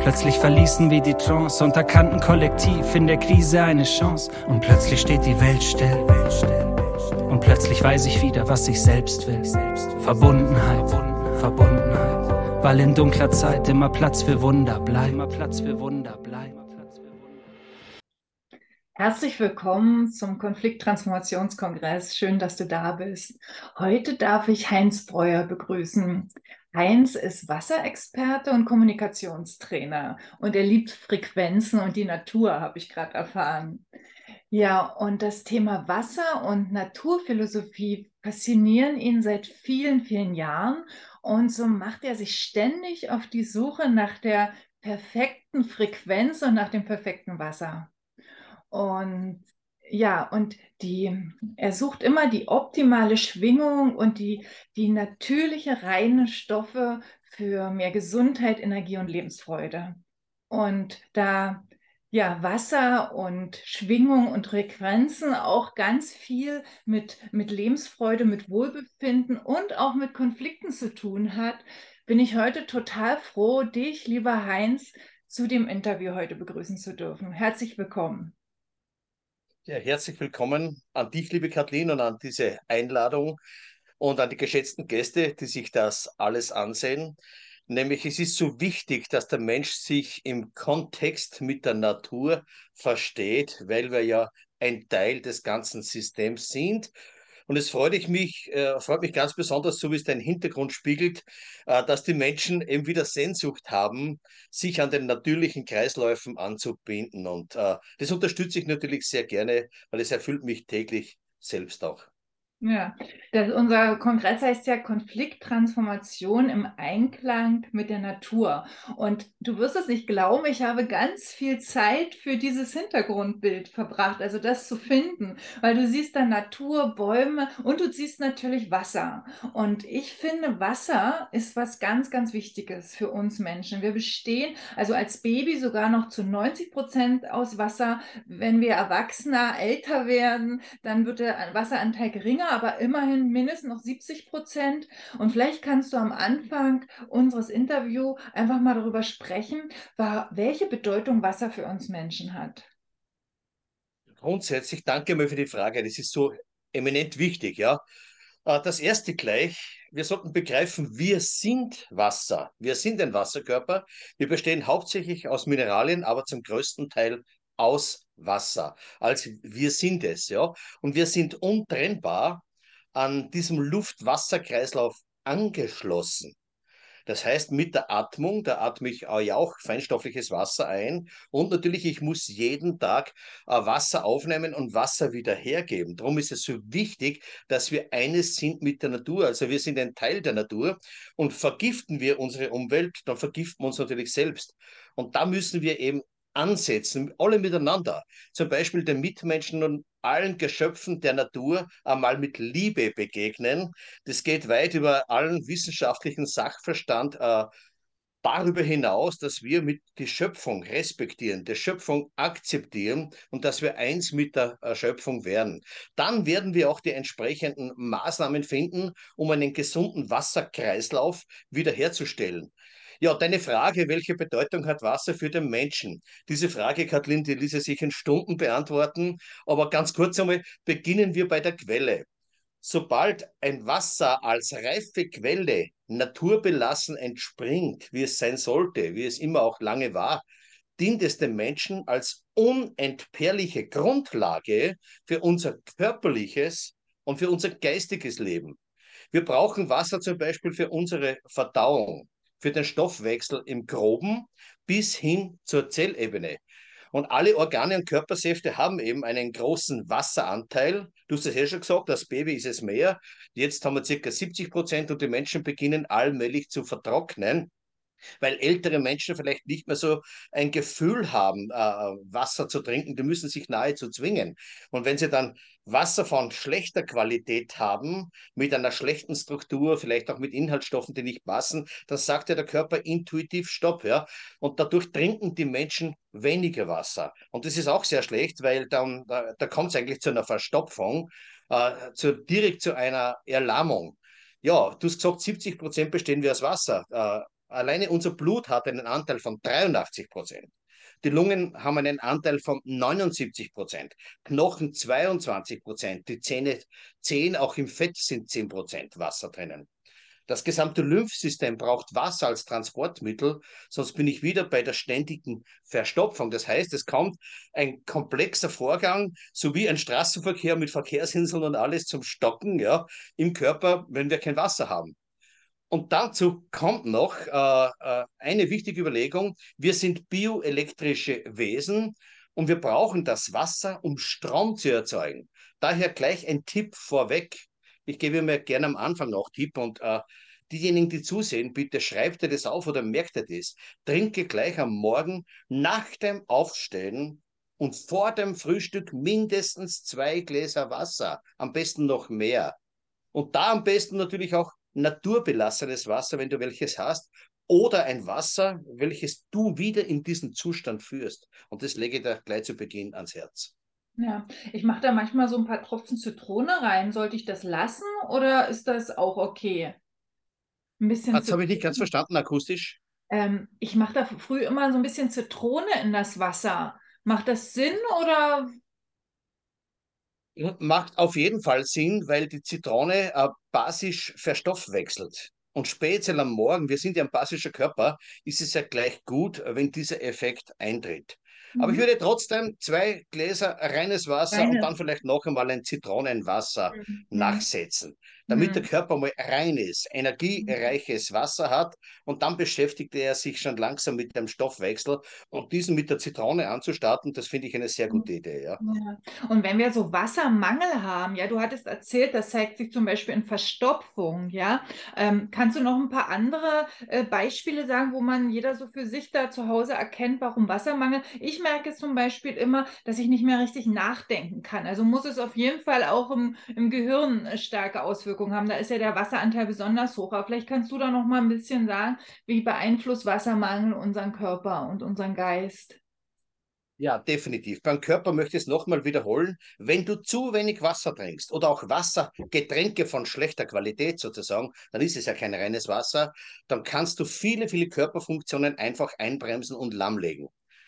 Plötzlich verließen wir die Trance und erkannten kollektiv in der Krise eine Chance. Und plötzlich steht die Welt still. Und plötzlich weiß ich wieder, was ich selbst will. Verbundenheit, Verbundenheit. Weil in dunkler Zeit immer Platz für Wunder bleibt. Herzlich willkommen zum Konflikttransformationskongress. Schön, dass du da bist. Heute darf ich Heinz Breuer begrüßen. Heinz ist Wasserexperte und Kommunikationstrainer und er liebt Frequenzen und die Natur, habe ich gerade erfahren. Ja, und das Thema Wasser und Naturphilosophie faszinieren ihn seit vielen, vielen Jahren und so macht er sich ständig auf die Suche nach der perfekten Frequenz und nach dem perfekten Wasser. Und ja, er sucht immer die optimale Schwingung und die natürliche reine Stoffe für mehr Gesundheit, Energie und Lebensfreude. Und da ja Wasser und Schwingung und Frequenzen auch ganz viel mit Lebensfreude, mit Wohlbefinden und auch mit Konflikten zu tun hat, bin ich heute total froh, dich, lieber Heinz, zu dem Interview heute begrüßen zu dürfen. Herzlich willkommen. Ja, herzlich willkommen an dich, liebe Kathleen, und an diese Einladung und an die geschätzten Gäste, die sich das alles ansehen. Nämlich, es ist so wichtig, dass der Mensch sich im Kontext mit der Natur versteht, weil wir ja ein Teil des ganzen Systems sind. Und es freut mich ganz besonders, so wie es dein Hintergrund spiegelt, dass die Menschen eben wieder Sehnsucht haben, sich an den natürlichen Kreisläufen anzubinden. Und das unterstütze ich natürlich sehr gerne, weil es erfüllt mich täglich selbst auch. Ja, unser Kongress heißt ja Konflikttransformation im Einklang mit der Natur. Und du wirst es nicht glauben, ich habe ganz viel Zeit für dieses Hintergrundbild verbracht, also das zu finden, weil du siehst da Natur, Bäume und du siehst natürlich Wasser. Und ich finde, Wasser ist was ganz, ganz Wichtiges für uns Menschen. Wir bestehen also als Baby sogar noch zu 90% aus Wasser. Wenn wir Erwachsener älter werden, dann wird der Wasseranteil geringer, aber immerhin mindestens noch 70%. Und vielleicht kannst du am Anfang unseres Interviews einfach mal darüber sprechen, welche Bedeutung Wasser für uns Menschen hat. Grundsätzlich danke mal für die Frage. Das ist so eminent wichtig, ja. Das erste gleich, wir sollten begreifen, wir sind Wasser. Wir sind ein Wasserkörper. Wir bestehen hauptsächlich aus Mineralien, aber zum größten Teil aus Wasser. Also wir sind es, ja. Und wir sind untrennbar an diesem Luft-Wasser-Kreislauf angeschlossen. Das heißt, mit der Atmung, da atme ich ja auch feinstoffliches Wasser ein und natürlich, ich muss jeden Tag Wasser aufnehmen und Wasser wieder hergeben. Darum ist es so wichtig, dass wir eines sind mit der Natur. Also wir sind ein Teil der Natur und vergiften wir unsere Umwelt, dann vergiften wir uns natürlich selbst. Und da müssen wir eben ansetzen, alle miteinander. Zum Beispiel den Mitmenschen und allen Geschöpfen der Natur einmal mit Liebe begegnen. Das geht weit über allen wissenschaftlichen Sachverstand darüber hinaus, dass wir mit die Schöpfung respektieren, die Schöpfung akzeptieren und dass wir eins mit der Schöpfung werden. Dann werden wir auch die entsprechenden Maßnahmen finden, um einen gesunden Wasserkreislauf wiederherzustellen. Ja, deine Frage, welche Bedeutung hat Wasser für den Menschen? Diese Frage, Kathleen, die ließe sich in Stunden beantworten, aber ganz kurz einmal beginnen wir bei der Quelle. Sobald ein Wasser als reife Quelle naturbelassen entspringt, wie es sein sollte, wie es immer auch lange war, dient es dem Menschen als unentbehrliche Grundlage für unser körperliches und für unser geistiges Leben. Wir brauchen Wasser zum Beispiel für unsere Verdauung, für den Stoffwechsel im Groben bis hin zur Zellebene. Und alle Organe und Körpersäfte haben eben einen großen Wasseranteil. Du hast es ja schon gesagt, das Baby ist es mehr. Jetzt haben wir ca. 70% und die Menschen beginnen allmählich zu vertrocknen, weil ältere Menschen vielleicht nicht mehr so ein Gefühl haben, Wasser zu trinken. Die müssen sich nahezu zwingen. Und wenn sie dann Wasser von schlechter Qualität haben, mit einer schlechten Struktur, vielleicht auch mit Inhaltsstoffen, die nicht passen, dann sagt ja der Körper intuitiv Stopp, ja. Und dadurch trinken die Menschen weniger Wasser. Und das ist auch sehr schlecht, weil da kommt es eigentlich zu einer Verstopfung, direkt zu einer Erlammung. Ja, du hast gesagt, 70% bestehen wir aus Wasser. Alleine unser Blut hat einen Anteil von 83%. Die Lungen haben einen Anteil von 79%, Knochen 22%, die Zähne 10, auch im Fett sind 10% Wasser drinnen. Das gesamte Lymphsystem braucht Wasser als Transportmittel, sonst bin ich wieder bei der ständigen Verstopfung. Das heißt, es kommt ein komplexer Vorgang, sowie ein Straßenverkehr mit Verkehrsinseln und alles zum Stocken, ja, im Körper, wenn wir kein Wasser haben. Und dazu kommt noch eine wichtige Überlegung. Wir sind bioelektrische Wesen und wir brauchen das Wasser, um Strom zu erzeugen. Daher gleich ein Tipp vorweg. Ich gebe mir gerne am Anfang noch Tipp und diejenigen, die zusehen, bitte schreibt ihr das auf oder merkt ihr das. Trinke gleich am Morgen nach dem Aufstehen und vor dem Frühstück mindestens 2 Gläser Wasser, am besten noch mehr. Und da am besten natürlich auch naturbelassenes Wasser, wenn du welches hast, oder ein Wasser, welches du wieder in diesen Zustand führst. Und das lege ich dir gleich zu Beginn ans Herz. Ja, ich mache da manchmal so ein paar Tropfen Zitrone rein. Sollte ich das lassen oder ist das auch okay? Ein bisschen Das habe ich nicht ganz Zitrone. verstanden akustisch. Ich mache da früh immer so ein bisschen Zitrone in das Wasser. Macht das Sinn oder? Macht auf jeden Fall Sinn, weil die Zitrone basisch verstoffwechselt. Und speziell am Morgen, wir sind ja ein basischer Körper, ist es ja gleich gut, wenn dieser Effekt eintritt. Aber ich Mhm. würde trotzdem 2 Gläser reines Wasser und dann Reines. vielleicht noch einmal ein Zitronenwasser Mhm. nachsetzen, damit der Mhm. Körper mal reines, Mhm. energiereiches Wasser hat und dann beschäftigt er sich schon langsam mit dem Stoffwechsel und diesen mit der Zitrone anzustarten, das finde ich eine sehr gute Idee, ja. Ja. Und wenn wir so Wassermangel haben, ja, du hattest erzählt, das zeigt sich zum Beispiel in Verstopfung, ja. Kannst du noch ein paar andere Beispiele sagen, wo man jeder so für sich da zu Hause erkennt, warum Wassermangel? Ich merke zum Beispiel immer, dass ich nicht mehr richtig nachdenken kann. Also muss es auf jeden Fall auch im Gehirn starke Auswirkungen haben. Da ist ja der Wasseranteil besonders hoch. Aber vielleicht kannst du da noch mal ein bisschen sagen, wie beeinflusst Wassermangel unseren Körper und unseren Geist? Ja, definitiv. Beim Körper möchte ich es nochmal wiederholen. Wenn du zu wenig Wasser trinkst oder auch Wassergetränke von schlechter Qualität sozusagen, dann ist es ja kein reines Wasser, dann kannst du viele, viele Körperfunktionen einfach einbremsen und lahmlegen.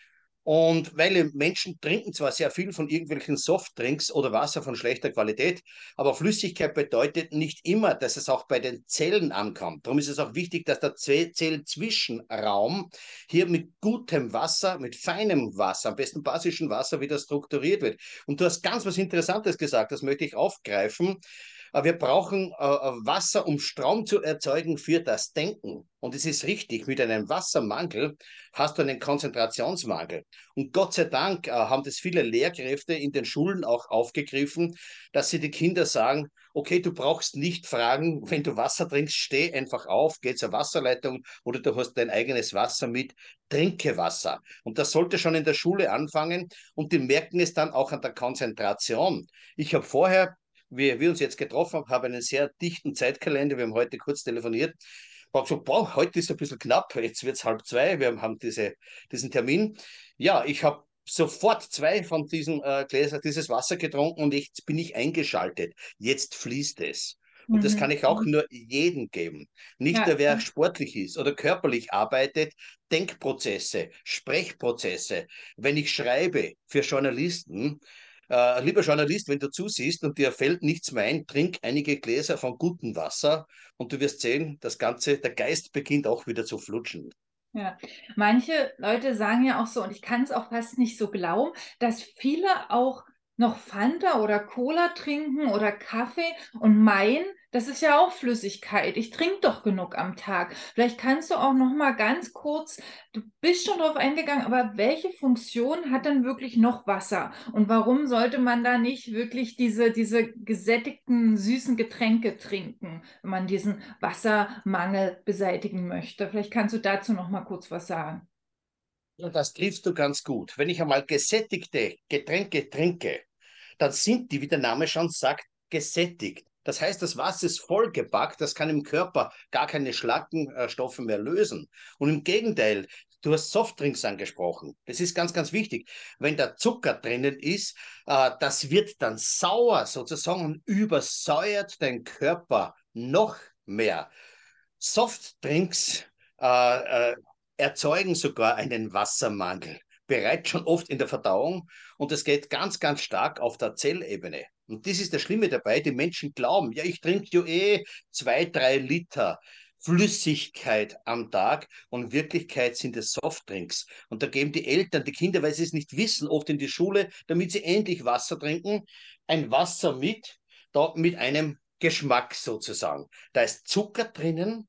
Und weil Menschen trinken zwar sehr viel von irgendwelchen Softdrinks oder Wasser von schlechter Qualität, aber Flüssigkeit bedeutet nicht immer, dass es auch bei den Zellen ankommt. Darum ist es auch wichtig, dass der Zellzwischenraum hier mit gutem Wasser, mit feinem Wasser, am besten basischen Wasser wieder strukturiert wird. Und du hast ganz was Interessantes gesagt, das möchte ich aufgreifen. Wir brauchen Wasser, um Strom zu erzeugen für das Denken. Und es ist richtig, mit einem Wassermangel hast du einen Konzentrationsmangel. Und Gott sei Dank haben das viele Lehrkräfte in den Schulen auch aufgegriffen, dass sie die Kinder sagen, okay, du brauchst nicht fragen, wenn du Wasser trinkst, steh einfach auf, geh zur Wasserleitung oder du hast dein eigenes Wasser mit, trinke Wasser. Und das sollte schon in der Schule anfangen und die merken es dann auch an der Konzentration. Ich habe vorher, wie wir uns jetzt getroffen haben, einen sehr dichten Zeitkalender, wir haben heute kurz telefoniert, war gesagt, boah, heute ist ein bisschen knapp, jetzt wird es 1:30, wir haben diesen Termin. Ja, ich habe sofort 2 von diesen Gläsern dieses Wasser getrunken und jetzt bin ich eingeschaltet. Jetzt fließt es. Und das kann Mhm. ich auch nur jedem geben. Nicht Ja. nur wer sportlich ist oder körperlich arbeitet, Denkprozesse, Sprechprozesse. Wenn ich schreibe für Journalisten, lieber Journalist, wenn du zusiehst und dir fällt nichts mehr ein, trink einige Gläser von gutem Wasser und du wirst sehen, das Ganze, der Geist beginnt auch wieder zu flutschen. Ja, manche Leute sagen ja auch so, und ich kann es auch fast nicht so glauben, dass viele auch noch Fanta oder Cola trinken oder Kaffee und meinen, das ist ja auch Flüssigkeit. Ich trinke doch genug am Tag. Vielleicht kannst du auch noch mal ganz kurz, du bist schon drauf eingegangen, aber welche Funktion hat denn wirklich noch Wasser? Und warum sollte man da nicht wirklich diese gesättigten, süßen Getränke trinken, wenn man diesen Wassermangel beseitigen möchte? Vielleicht kannst du dazu noch mal kurz was sagen. Ja, das triffst du ganz gut. Wenn ich einmal gesättigte Getränke trinke, dann sind die, wie der Name schon sagt, gesättigt. Das heißt, das Wasser ist vollgepackt, das kann im Körper gar keine Schlackenstoffe mehr lösen. Und im Gegenteil, du hast Softdrinks angesprochen. Das ist ganz, ganz wichtig. Wenn da Zucker drinnen ist, das wird dann sauer sozusagen und übersäuert dein Körper noch mehr. Softdrinks äh, erzeugen sogar einen Wassermangel, bereits schon oft in der Verdauung. Und das geht ganz, ganz stark auf der Zellebene. Und das ist das Schlimme dabei. Die Menschen glauben, ja, ich trinke ja 2, 3 Liter Flüssigkeit am Tag und in Wirklichkeit sind es Softdrinks. Und da geben die Eltern, die Kinder, weil sie es nicht wissen, oft in die Schule, damit sie endlich Wasser trinken, ein Wasser mit einem Geschmack sozusagen. Da ist Zucker drinnen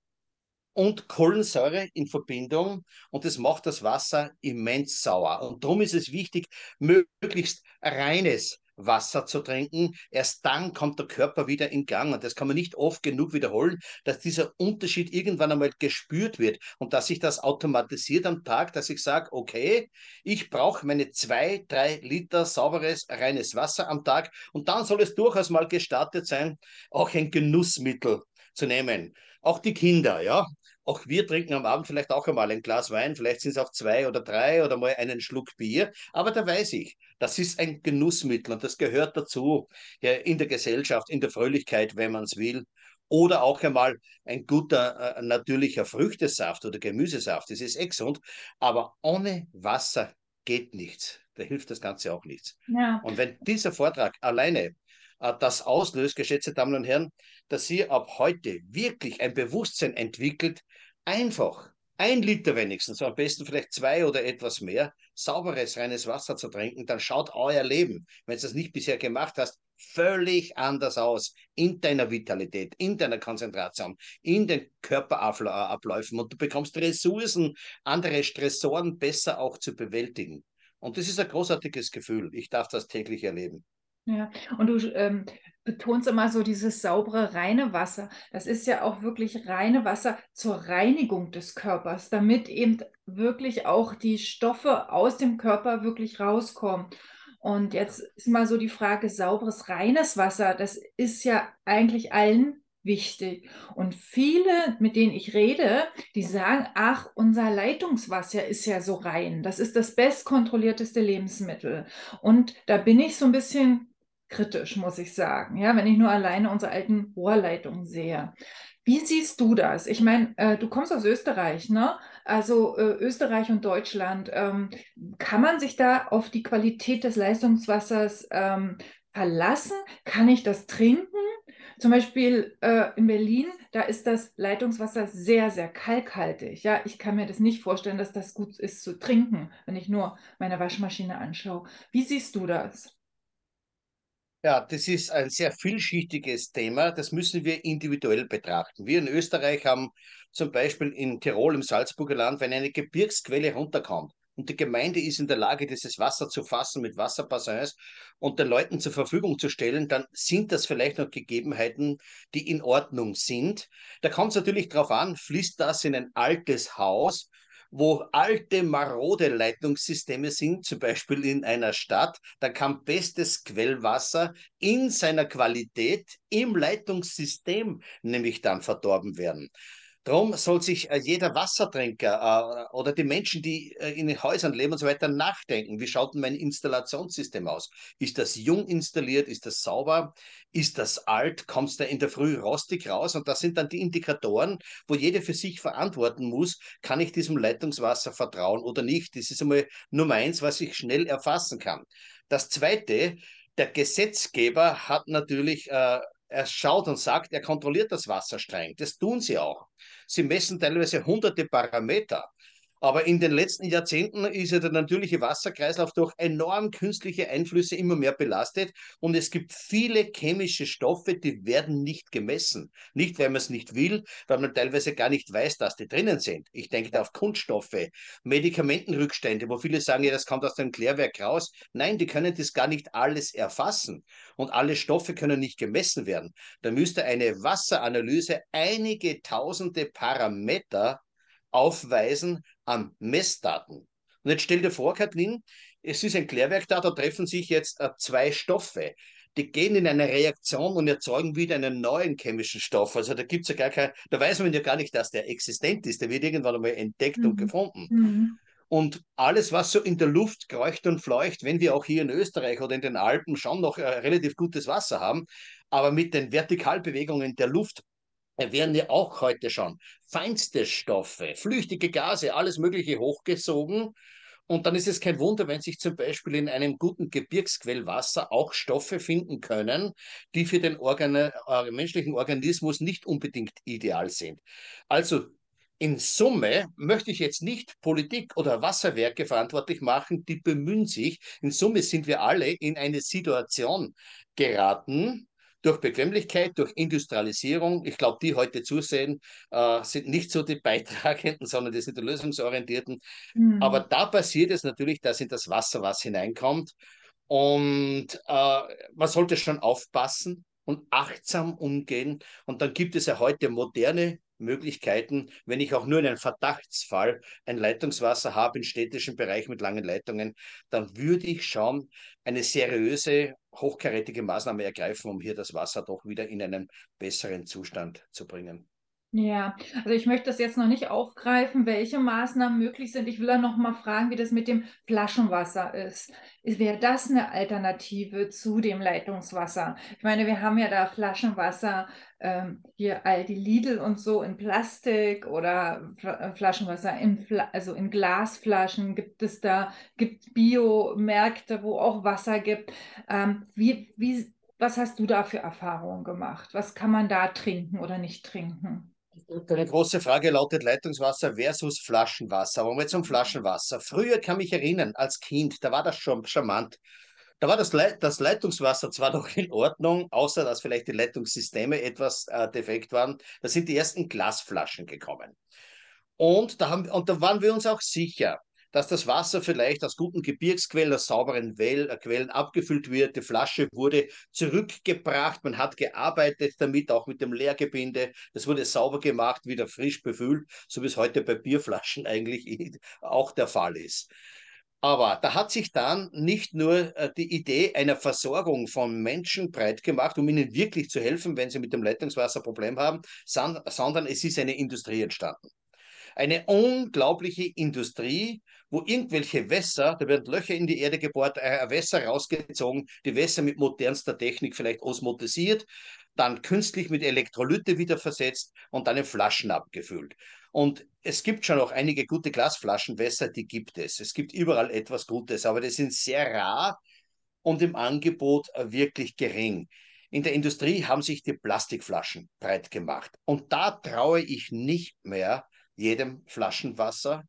und Kohlensäure in Verbindung und das macht das Wasser immens sauer. Und darum ist es wichtig, möglichst reines Wasser zu trinken. Erst dann kommt der Körper wieder in Gang. Und das kann man nicht oft genug wiederholen, dass dieser Unterschied irgendwann einmal gespürt wird und dass sich das automatisiert am Tag, dass ich sage, okay, ich brauche meine 2, 3 Liter sauberes, reines Wasser am Tag und dann soll es durchaus mal gestartet sein, auch ein Genussmittel zu nehmen. Auch die Kinder, ja. Auch wir trinken am Abend vielleicht auch einmal ein Glas Wein, vielleicht sind es auch 2 oder 3 oder mal einen Schluck Bier, aber da weiß ich, das ist ein Genussmittel und das gehört dazu, ja, in der Gesellschaft, in der Fröhlichkeit, wenn man es will. Oder auch einmal ein guter natürlicher Früchtesaft oder Gemüsesaft, das ist gesund, aber ohne Wasser geht nichts. Da hilft das Ganze auch nichts. Ja. Und wenn dieser Vortrag alleine das auslöst, geschätzte Damen und Herren, dass ihr ab heute wirklich ein Bewusstsein entwickelt, einfach 1 Liter wenigstens, am besten vielleicht 2 oder etwas mehr, sauberes, reines Wasser zu trinken, dann schaut euer Leben, wenn du das nicht bisher gemacht hast, völlig anders aus in deiner Vitalität, in deiner Konzentration, in den Körperabläufen und du bekommst Ressourcen, andere Stressoren besser auch zu bewältigen. Und das ist ein großartiges Gefühl. Ich darf das täglich erleben. Ja, und du betonst immer so dieses saubere, reine Wasser. Das ist ja auch wirklich reine Wasser zur Reinigung des Körpers, damit eben wirklich auch die Stoffe aus dem Körper wirklich rauskommen. Und jetzt ist mal so die Frage, sauberes, reines Wasser, das ist ja eigentlich allen wichtig. Und viele, mit denen ich rede, die sagen, ach, unser Leitungswasser ist ja so rein. Das ist das bestkontrollierteste Lebensmittel. Und da bin ich so ein bisschen kritisch, muss ich sagen. Ja, wenn ich nur alleine unsere alten Rohrleitungen sehe. Wie siehst du das? Ich meine, du kommst aus Österreich, ne? Also Österreich und Deutschland. Kann man sich da auf die Qualität des Leistungswassers verlassen? Kann ich das trinken? Zum Beispiel in Berlin, da ist das Leitungswasser sehr, sehr kalkhaltig. Ja, ich kann mir das nicht vorstellen, dass das gut ist zu trinken, wenn ich nur meine Waschmaschine anschaue. Wie siehst du das? Ja, das ist ein sehr vielschichtiges Thema. Das müssen wir individuell betrachten. Wir in Österreich haben zum Beispiel in Tirol im Salzburger Land, wenn eine Gebirgsquelle runterkommt und die Gemeinde ist in der Lage, dieses Wasser zu fassen mit Wasserbassins und den Leuten zur Verfügung zu stellen, dann sind das vielleicht noch Gegebenheiten, die in Ordnung sind. Da kommt es natürlich darauf an, fließt das in ein altes Haus, wo alte, marode Leitungssysteme sind, zum Beispiel in einer Stadt, dann kann bestes Quellwasser in seiner Qualität im Leitungssystem nämlich dann verdorben werden. Darum soll sich jeder Wassertrinker oder die Menschen, die in den Häusern leben und so weiter, nachdenken. Wie schaut denn mein Installationssystem aus? Ist das jung installiert? Ist das sauber? Ist das alt? Kommt es da in der Früh rostig raus? Und das sind dann die Indikatoren, wo jeder für sich verantworten muss, kann ich diesem Leitungswasser vertrauen oder nicht? Das ist einmal Nummer eins, was ich schnell erfassen kann. Das Zweite, der Gesetzgeber hat natürlich er schaut und sagt, er kontrolliert das Wasser streng. Das tun sie auch. Sie messen teilweise hunderte Parameter. Aber in den letzten Jahrzehnten ist ja der natürliche Wasserkreislauf durch enorm künstliche Einflüsse immer mehr belastet und es gibt viele chemische Stoffe, die werden nicht gemessen. Nicht, weil man es nicht will, weil man teilweise gar nicht weiß, dass die drinnen sind. Ich denke da auf Kunststoffe, Medikamentenrückstände, wo viele sagen, ja, das kommt aus dem Klärwerk raus. Nein, die können das gar nicht alles erfassen und alle Stoffe können nicht gemessen werden. Da müsste eine Wasseranalyse einige tausende Parameter aufweisen an Messdaten. Und jetzt stell dir vor, Kathleen, es ist ein Klärwerk da, da treffen sich jetzt 2 Stoffe. Die gehen in eine Reaktion und erzeugen wieder einen neuen chemischen Stoff. Also da gibt es ja gar kein, da weiß man ja gar nicht, dass der existent ist. Der wird irgendwann einmal entdeckt und Mhm. gefunden. Mhm. Und alles, was so in der Luft kreucht und fleucht, wenn wir auch hier in Österreich oder in den Alpen schon noch relativ gutes Wasser haben, aber mit den Vertikalbewegungen der Luft werden ja auch heute schon feinste Stoffe, flüchtige Gase, alles Mögliche hochgesogen. Und dann ist es kein Wunder, wenn sich zum Beispiel in einem guten Gebirgsquellwasser auch Stoffe finden können, die für den menschlichen Organismus nicht unbedingt ideal sind. Also in Summe möchte ich jetzt nicht Politik oder Wasserwerke verantwortlich machen, die bemühen sich. In Summe sind wir alle in eine Situation geraten, durch Bequemlichkeit, durch Industrialisierung. Ich glaube, die heute zusehen, sind nicht so die Beitragenden, sondern die sind die Lösungsorientierten. Aber Hm. da passiert es natürlich, dass in das Wasser was hineinkommt. Und man sollte schon aufpassen und achtsam umgehen. Und dann gibt es ja heute moderne Möglichkeiten, wenn ich auch nur in einem Verdachtsfall ein Leitungswasser habe im städtischen Bereich mit langen Leitungen, dann würde ich schon eine seriöse, hochkarätige Maßnahme ergreifen, um hier das Wasser doch wieder in einen besseren Zustand zu bringen. Ja, also ich möchte das jetzt noch nicht aufgreifen, welche Maßnahmen möglich sind. Ich will dann noch mal fragen, wie das mit dem Flaschenwasser ist. Wäre das eine Alternative zu dem Leitungswasser? Ich meine, wir haben ja da Flaschenwasser, hier Aldi Lidl und so in Plastik oder Flaschenwasser also in Glasflaschen gibt Biomärkte, wo auch Wasser gibt. Was hast du da für Erfahrungen gemacht? Was kann man da trinken oder nicht trinken? Eine große Frage lautet Leitungswasser versus Flaschenwasser. Aber mal zum Flaschenwasser. Früher kann mich erinnern, als Kind, da war das schon charmant. Da war das Leitungswasser zwar noch in Ordnung, außer dass vielleicht die Leitungssysteme etwas defekt waren. Da sind die ersten Glasflaschen gekommen. Und da waren wir uns auch sicher, dass das Wasser vielleicht aus guten Gebirgsquellen, aus sauberen Quellen abgefüllt wird. Die Flasche wurde zurückgebracht, man hat gearbeitet damit, auch mit dem Leergebinde. Das wurde sauber gemacht, wieder frisch befüllt, so wie es heute bei Bierflaschen eigentlich auch der Fall ist. Aber da hat sich dann nicht nur die Idee einer Versorgung von Menschen breit gemacht, um ihnen wirklich zu helfen, wenn sie mit dem Leitungswasser Problem haben, sondern es ist eine Industrie entstanden. Eine unglaubliche Industrie, wo irgendwelche Wässer, da werden Löcher in die Erde gebohrt, Wässer rausgezogen, die Wässer mit modernster Technik vielleicht osmotisiert, dann künstlich mit Elektrolyte wieder versetzt und dann in Flaschen abgefüllt. Und es gibt schon auch einige gute Glasflaschenwässer, die gibt es. Es gibt überall etwas Gutes, aber die sind sehr rar und im Angebot wirklich gering. In der Industrie haben sich die Plastikflaschen breit gemacht. Und da traue ich nicht mehr jedem Flaschenwasser.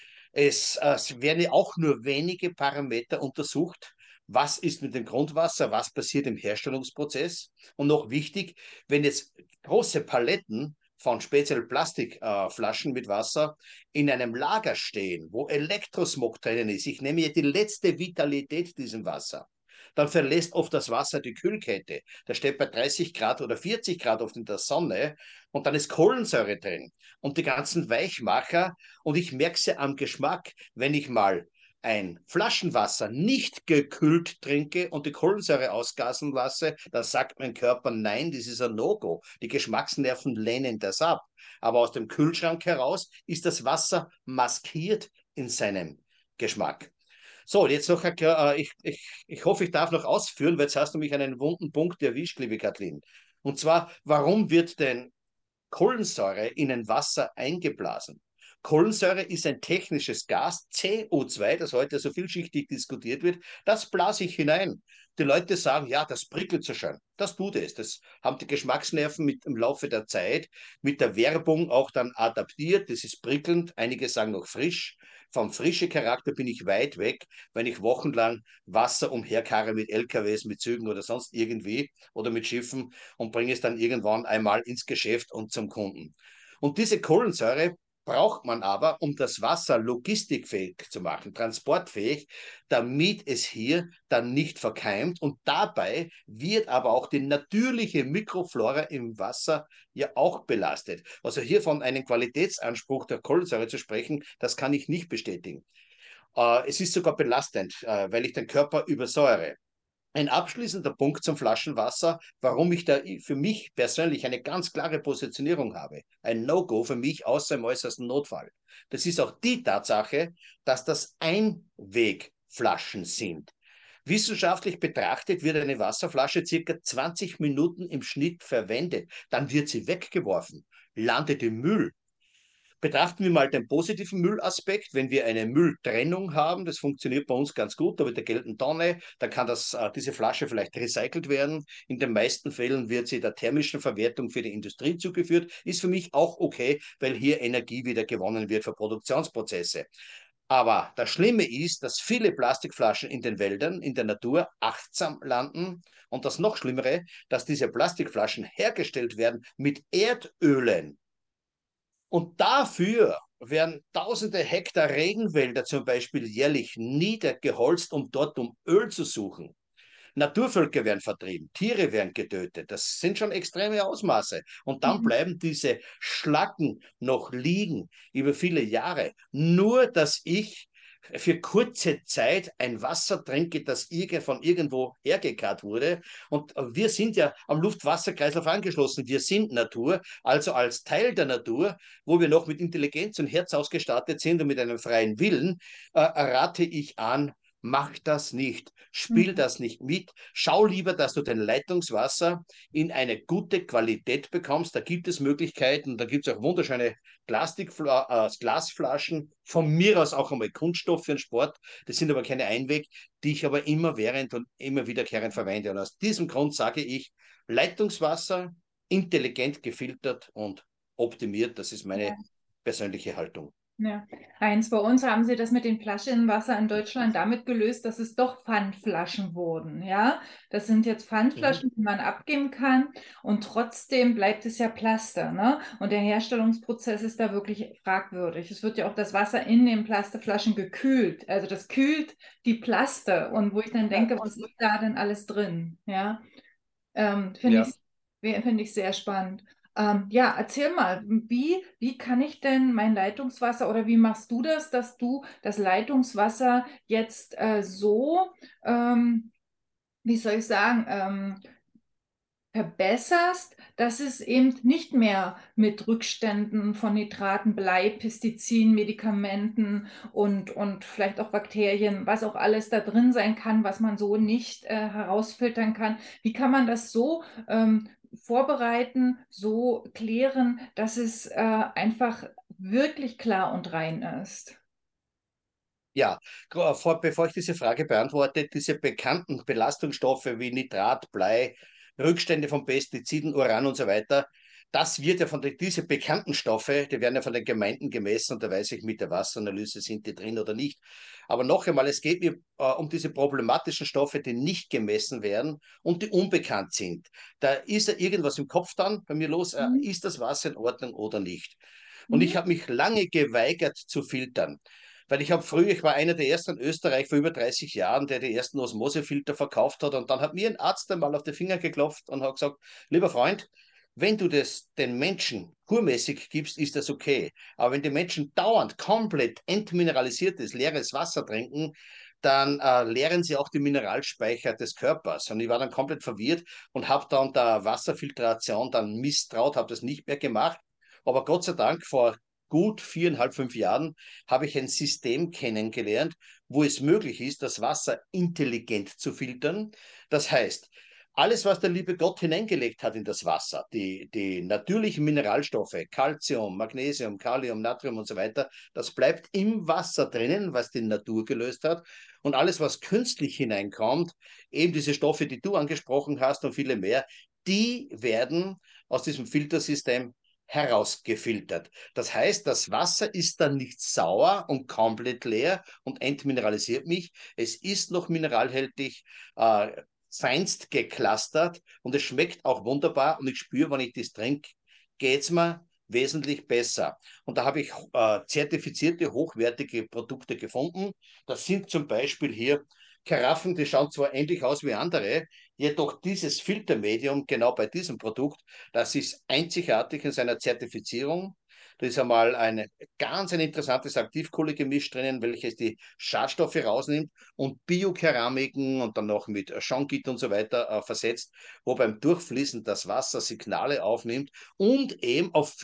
Es werden auch nur wenige Parameter untersucht. Was ist mit dem Grundwasser? Was passiert im Herstellungsprozess? Und noch wichtig, wenn jetzt große Paletten von speziell Plastikflaschen mit Wasser in einem Lager stehen, wo Elektrosmog drinnen ist, ich nehme hier die letzte Vitalität diesem Wasser, dann verlässt oft das Wasser die Kühlkette. Das steht bei 30 Grad oder 40 Grad oft in der Sonne und dann ist Kohlensäure drin und die ganzen Weichmacher. Und ich merke es ja am Geschmack, wenn ich mal ein Flaschenwasser nicht gekühlt trinke und die Kohlensäure ausgasen lasse, dann sagt mein Körper, nein, das ist ein No-Go. Die Geschmacksnerven lehnen das ab. Aber aus dem Kühlschrank heraus ist das Wasser maskiert in seinem Geschmack. So, jetzt noch, ich hoffe, ich darf noch ausführen, weil jetzt hast du mich an einen wunden Punkt erwischt, liebe Kathleen. Und zwar, warum wird denn Kohlensäure in ein Wasser eingeblasen? Kohlensäure ist ein technisches Gas, CO2, das heute so vielschichtig diskutiert wird. Das blase ich hinein. Die Leute sagen, ja, das prickelt so schön. Das tut es. Das haben die Geschmacksnerven im Laufe der Zeit mit der Werbung auch dann adaptiert. Das ist prickelnd. Einige sagen noch frisch. Vom frischen Charakter bin ich weit weg, wenn ich wochenlang Wasser umherkarre mit LKWs, mit Zügen oder sonst irgendwie oder mit Schiffen und bringe es dann irgendwann einmal ins Geschäft und zum Kunden. Und diese Kohlensäure braucht man aber, um das Wasser logistikfähig zu machen, transportfähig, damit es hier dann nicht verkeimt. Und dabei wird aber auch die natürliche Mikroflora im Wasser ja auch belastet. Also hier von einem Qualitätsanspruch der Kohlensäure zu sprechen, das kann ich nicht bestätigen. Es ist sogar belastend, weil ich den Körper übersäure. Ein abschließender Punkt zum Flaschenwasser, warum ich da für mich persönlich eine ganz klare Positionierung habe. Ein No-Go für mich, außer im äußersten Notfall. Das ist auch die Tatsache, dass das Einwegflaschen sind. Wissenschaftlich betrachtet wird eine Wasserflasche circa 20 Minuten im Schnitt verwendet. Dann wird sie weggeworfen. landet im Müll. Betrachten wir mal den positiven Müllaspekt. Wenn wir eine Mülltrennung haben, das funktioniert bei uns ganz gut, da mit der gelben Tonne, da kann diese Flasche vielleicht recycelt werden. In den meisten Fällen wird sie der thermischen Verwertung für die Industrie zugeführt. Ist für mich auch okay, weil hier Energie wieder gewonnen wird für Produktionsprozesse. Aber das Schlimme ist, dass viele Plastikflaschen in den Wäldern, in der Natur achtsam landen. Und das noch Schlimmere, dass diese Plastikflaschen hergestellt werden mit Erdölen. Und dafür werden tausende Hektar Regenwälder zum Beispiel jährlich niedergeholzt, um dort Öl zu suchen. Naturvölker werden vertrieben, Tiere werden getötet. Das sind schon extreme Ausmaße. Und dann Mhm. bleiben diese Schlacken noch liegen über viele Jahre. Nur, dass ich für kurze Zeit ein Wasser trinke, das von irgendwo hergekarrt wurde. Und wir sind ja am Luft-Wasser-Kreislauf angeschlossen. Wir sind Natur, also als Teil der Natur, wo wir noch mit Intelligenz und Herz ausgestattet sind und mit einem freien Willen, rate ich an, mach das nicht, spiel Mhm. das nicht mit, schau lieber, dass du dein Leitungswasser in eine gute Qualität bekommst. Da gibt es Möglichkeiten, da gibt es auch wunderschöne Glasflaschen, von mir aus auch einmal Kunststoff für den Sport. Das sind aber keine Einweg, die ich aber immer während und immer wiederkehrend verwende. Und aus diesem Grund sage ich, Leitungswasser intelligent gefiltert und optimiert, das ist meine Ja. persönliche Haltung. Ja. Heinz, bei uns haben sie das mit den Flaschenwasser in Deutschland damit gelöst, dass es doch Pfandflaschen wurden. Ja, das sind jetzt Mhm. Pfandflaschen, die man abgeben kann und trotzdem bleibt es ja Plaste, ne? Und der Herstellungsprozess ist da wirklich fragwürdig. Es wird ja auch das Wasser in den Plasteflaschen gekühlt. Also das kühlt die Plaste und wo ich dann denke, was ist da denn alles drin? Ja. Ja. Finde ich sehr spannend. Ja, erzähl mal, wie kann ich denn mein Leitungswasser oder wie machst du das, dass du das Leitungswasser jetzt ähm, wie soll ich sagen, verbesserst, dass es eben nicht mehr mit Rückständen von Nitraten, Blei, Pestiziden, Medikamenten und vielleicht auch Bakterien, was auch alles da drin sein kann, was man so nicht herausfiltern kann. Wie kann man das so vorbereiten, so klären, dass es einfach wirklich klar und rein ist? Ja, bevor ich diese Frage beantworte, diese bekannten Belastungsstoffe wie Nitrat, Blei, Rückstände von Pestiziden, Uran und so weiter, das wird ja diese bekannten Stoffe, die werden ja von den Gemeinden gemessen und da weiß ich mit der Wasseranalyse, sind die drin oder nicht. Aber noch einmal, es geht mir um diese problematischen Stoffe, die nicht gemessen werden und die unbekannt sind. Da ist ja irgendwas im Kopf dann bei mir los, Mhm. ist das Wasser in Ordnung oder nicht? Und Mhm. ich habe mich lange geweigert zu filtern. Weil ich war einer der ersten in Österreich vor über 30 Jahren, der die ersten Osmosefilter verkauft hat. Und dann hat mir ein Arzt einmal auf die Finger geklopft und hat gesagt, lieber Freund, wenn du das den Menschen kurmäßig gibst, ist das okay. Aber wenn die Menschen dauernd komplett entmineralisiertes, leeres Wasser trinken, dann leeren sie auch die Mineralspeicher des Körpers. Und ich war dann komplett verwirrt und habe dann der Wasserfiltration dann misstraut, habe das nicht mehr gemacht. Aber Gott sei Dank, vor gut 4,5, 5 Jahren habe ich ein System kennengelernt, wo es möglich ist, das Wasser intelligent zu filtern. Das heißt, alles, was der liebe Gott hineingelegt hat in das Wasser, die natürlichen Mineralstoffe, Calcium, Magnesium, Kalium, Natrium und so weiter, das bleibt im Wasser drinnen, was die Natur gelöst hat. Und alles, was künstlich hineinkommt, eben diese Stoffe, die du angesprochen hast und viele mehr, die werden aus diesem Filtersystem herausgefiltert. Das heißt, das Wasser ist dann nicht sauer und komplett leer und entmineralisiert mich. Es ist noch mineralhältig, feinst geclustert und es schmeckt auch wunderbar und ich spüre, wenn ich das trinke, geht es mir wesentlich besser. Und da habe ich zertifizierte, hochwertige Produkte gefunden. Das sind zum Beispiel hier Karaffen, die schauen zwar ähnlich aus wie andere, jedoch dieses Filtermedium genau bei diesem Produkt, das ist einzigartig in seiner Zertifizierung. Da ist einmal ein interessantes Aktivkohlegemisch drinnen, welches die Schadstoffe rausnimmt und Biokeramiken und dann noch mit Schongit und so weiter versetzt, wo beim Durchfließen das Wasser Signale aufnimmt und eben auf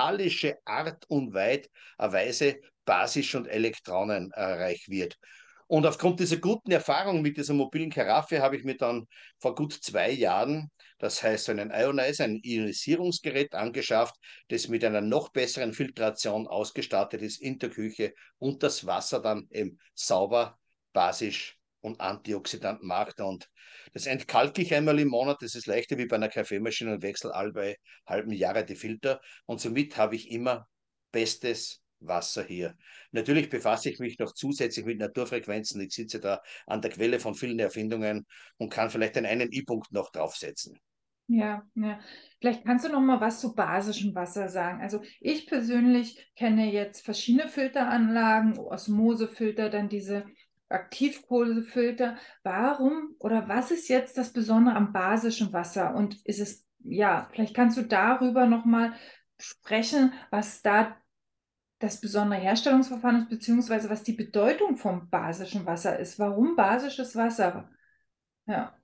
physikalische Art und Weise basisch und elektronenreich wird. Und aufgrund dieser guten Erfahrung mit dieser mobilen Karaffe habe ich mir dann vor gut 2 Jahren, das heißt einen Ionizer, ein Ionisierungsgerät angeschafft, das mit einer noch besseren Filtration ausgestattet ist in der Küche und das Wasser dann eben sauber, basisch und Antioxidant macht. Und das entkalke ich einmal im Monat. Das ist leichter wie bei einer Kaffeemaschine und wechsle alle halben Jahre die Filter. Und somit habe ich immer bestes Wasser hier. Natürlich befasse ich mich noch zusätzlich mit Naturfrequenzen. Ich sitze da an der Quelle von vielen Erfindungen und kann vielleicht den einen I-Punkt noch draufsetzen. Ja, ja. Vielleicht kannst du noch mal was zu basischem Wasser sagen. Also ich persönlich kenne jetzt verschiedene Filteranlagen, Osmosefilter, dann diese Aktivkohlefilter. Warum oder was ist jetzt das Besondere am basischen Wasser? Und ist es, ja, vielleicht kannst du darüber noch mal sprechen, was da das besondere Herstellungsverfahren ist, beziehungsweise was die Bedeutung vom basischen Wasser ist. Warum basisches Wasser? Ja.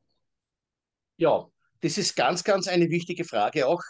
Ja, das ist ganz, ganz eine wichtige Frage auch.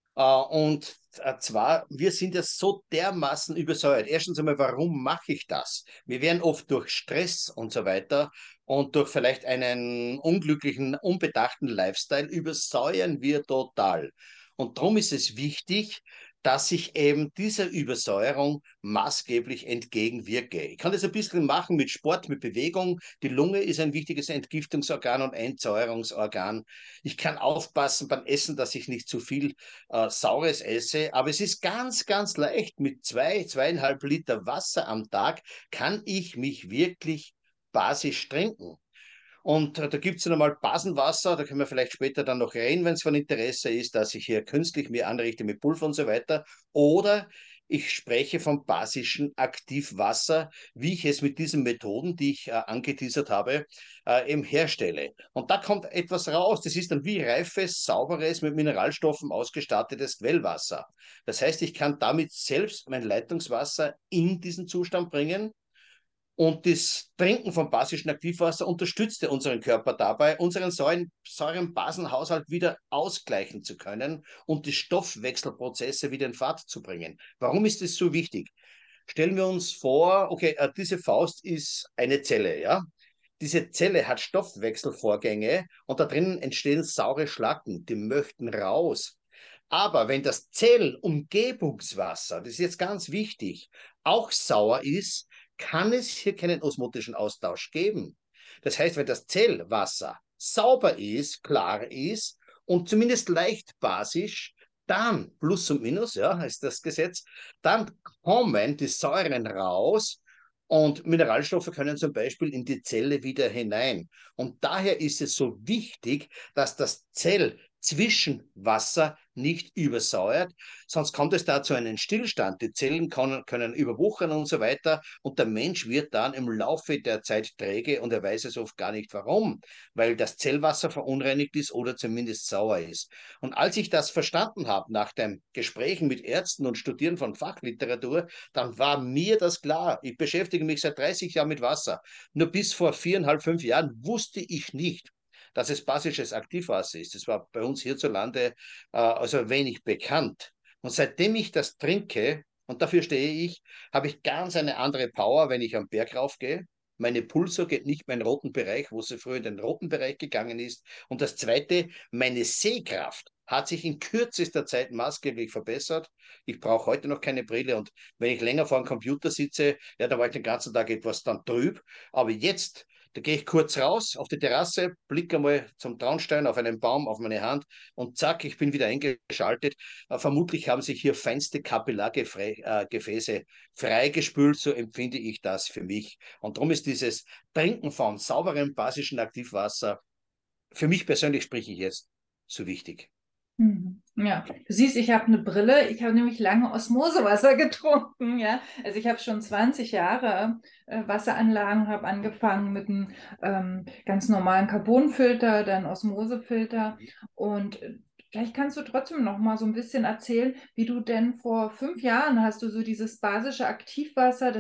Und zwar, wir sind ja so dermaßen übersäuert. Erstens einmal, warum mache ich das? Wir werden oft durch Stress und so weiter und durch vielleicht einen unglücklichen, unbedachten Lifestyle übersäuern wir total. Und darum ist es wichtig, dass ich eben dieser Übersäuerung maßgeblich entgegenwirke. Ich kann das ein bisschen machen mit Sport, mit Bewegung. Die Lunge ist ein wichtiges Entgiftungsorgan und Entsäuerungsorgan. Ich kann aufpassen beim Essen, dass ich nicht zu viel Saures esse, aber es ist ganz, ganz leicht. Mit 2,5 Liter Wasser am Tag kann ich mich wirklich basisch trinken. Und da gibt es dann einmal Basenwasser, da können wir vielleicht später dann noch reden, wenn es von Interesse ist, dass ich hier künstlich mir anrichte mit Pulver und so weiter. Oder ich spreche vom basischen Aktivwasser, wie ich es mit diesen Methoden, die ich angeteasert habe, eben herstelle. Und da kommt etwas raus. Das ist dann wie reifes, sauberes, mit Mineralstoffen ausgestattetes Quellwasser. Das heißt, ich kann damit selbst mein Leitungswasser in diesen Zustand bringen. Und das Trinken von basischem Aktivwasser unterstützte unseren Körper dabei, unseren Säuren-Basenhaushalt wieder ausgleichen zu können und die Stoffwechselprozesse wieder in Fahrt zu bringen. Warum ist das so wichtig? Stellen wir uns vor, okay, diese Faust ist eine Zelle, ja? Diese Zelle hat Stoffwechselvorgänge und da drinnen entstehen saure Schlacken, die möchten raus. Aber wenn das Zellumgebungswasser, das ist jetzt ganz wichtig, auch sauer ist, kann es hier keinen osmotischen Austausch geben. Das heißt, wenn das Zellwasser sauber ist, klar ist und zumindest leicht basisch, dann Plus und Minus, ja, ist das Gesetz, dann kommen die Säuren raus und Mineralstoffe können zum Beispiel in die Zelle wieder hinein. Und daher ist es so wichtig, dass das Zellzwischenwasser nicht übersäuert, sonst kommt es da zu einem Stillstand. Die Zellen können überwuchern und so weiter und der Mensch wird dann im Laufe der Zeit träge und er weiß es oft gar nicht warum, weil das Zellwasser verunreinigt ist oder zumindest sauer ist. Und als ich das verstanden habe nach den Gesprächen mit Ärzten und Studieren von Fachliteratur, dann war mir das klar. Ich beschäftige mich seit 30 Jahren mit Wasser. Nur bis vor 4,5, 5 Jahren wusste ich nicht, dass es basisches Aktivwasser ist. Das war bei uns hierzulande also wenig bekannt. Und seitdem ich das trinke, und dafür stehe ich, habe ich ganz eine andere Power, wenn ich am Berg raufgehe. Meine Pulsor geht nicht mehr in den roten Bereich, wo sie früher in den roten Bereich gegangen ist. Und das Zweite, meine Sehkraft hat sich in kürzester Zeit maßgeblich verbessert. Ich brauche heute noch keine Brille und wenn ich länger vor dem Computer sitze, ja, da war ich den ganzen Tag etwas dann trüb. Aber jetzt, da gehe ich kurz raus auf die Terrasse, blicke einmal zum Traunstein, auf einen Baum, auf meine Hand und zack, ich bin wieder eingeschaltet. Vermutlich haben sich hier feinste Kapillargefäße freigespült, so empfinde ich das für mich. Und darum ist dieses Trinken von sauberem basischen Aktivwasser, für mich persönlich spreche ich jetzt, so wichtig. Mhm. Ja, du siehst, ich habe eine Brille. Ich habe nämlich lange Osmosewasser getrunken. Ja, also ich habe schon 20 Jahre Wasseranlagen, habe angefangen mit einem ganz normalen Carbonfilter, dann Osmosefilter. Und vielleicht kannst du trotzdem noch mal so ein bisschen erzählen, wie du denn vor 5 Jahren hast du so dieses basische Aktivwasser,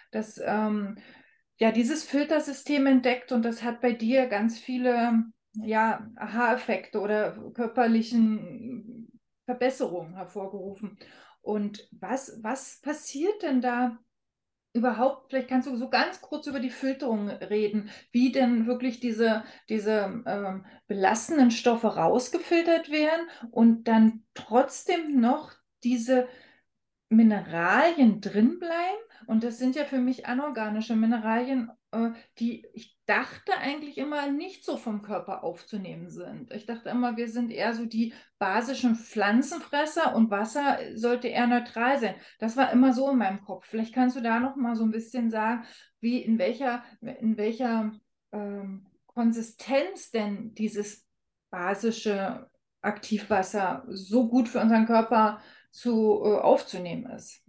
ja, dieses Filtersystem entdeckt und das hat bei dir ganz viele ja, Aha-Effekte oder körperlichen Verbesserungen hervorgerufen. Und was passiert denn da überhaupt, vielleicht kannst du so ganz kurz über die Filterung reden, wie denn wirklich diese belastenden Stoffe rausgefiltert werden und dann trotzdem noch diese Mineralien drin bleiben. Und das sind ja für mich anorganische Mineralien, die ich dachte eigentlich immer nicht so vom Körper aufzunehmen sind. Ich dachte immer, wir sind eher so die basischen Pflanzenfresser und Wasser sollte eher neutral sein. Das war immer so in meinem Kopf. Vielleicht kannst du da noch mal so ein bisschen sagen, wie in welcher Konsistenz denn dieses basische Aktivwasser so gut für unseren Körper aufzunehmen ist.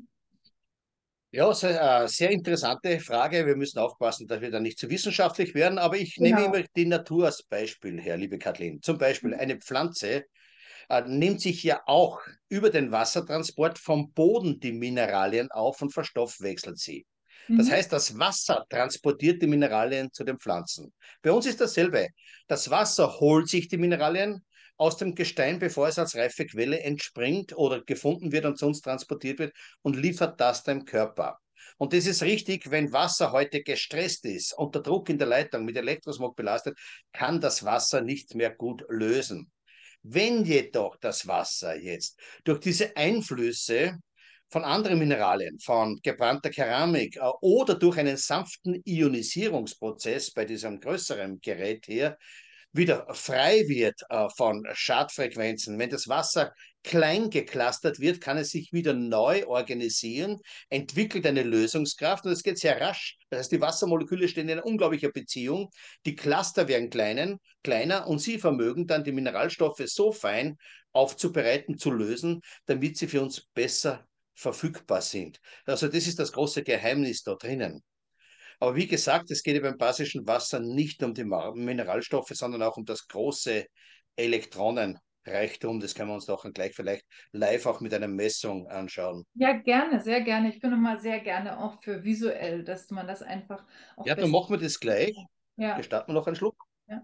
Ja, sehr interessante Frage. Wir müssen aufpassen, dass wir da nicht zu wissenschaftlich werden, aber ich nehme Genau. immer die Natur als Beispiel her, liebe Kathleen. Zum Beispiel eine Pflanze nimmt sich ja auch über den Wassertransport vom Boden die Mineralien auf und verstoffwechselt sie. Das Mhm. heißt, das Wasser transportiert die Mineralien zu den Pflanzen. Bei uns ist dasselbe. Das Wasser holt sich die Mineralien aus dem Gestein, bevor es als reife Quelle entspringt oder gefunden wird und zu uns transportiert wird und liefert das dem Körper. Und das ist richtig, wenn Wasser heute gestresst ist, unter Druck in der Leitung, mit Elektrosmog belastet, kann das Wasser nicht mehr gut lösen. Wenn jedoch das Wasser jetzt durch diese Einflüsse von anderen Mineralien, von gebrannter Keramik oder durch einen sanften Ionisierungsprozess bei diesem größeren Gerät hier wieder frei wird von Schadfrequenzen, wenn das Wasser klein geklustert wird, kann es sich wieder neu organisieren, entwickelt eine Lösungskraft und es geht sehr rasch. Das heißt, die Wassermoleküle stehen in einer unglaublichen Beziehung. Die Cluster werden kleiner und sie vermögen dann die Mineralstoffe so fein aufzubereiten, zu lösen, damit sie für uns besser verfügbar sind. Also das ist das große Geheimnis da drinnen. Aber wie gesagt, es geht ja beim basischen Wasser nicht um die Mineralstoffe, sondern auch um das große Elektronenreichtum. Das können wir uns doch gleich vielleicht live auch mit einer Messung anschauen. Ja, gerne, sehr gerne. Ich bin immer sehr gerne auch für visuell, dass man das einfach auch Ja, dann besser. machen wir das gleich. Ja, Gestatten wir noch einen Schluck. ja.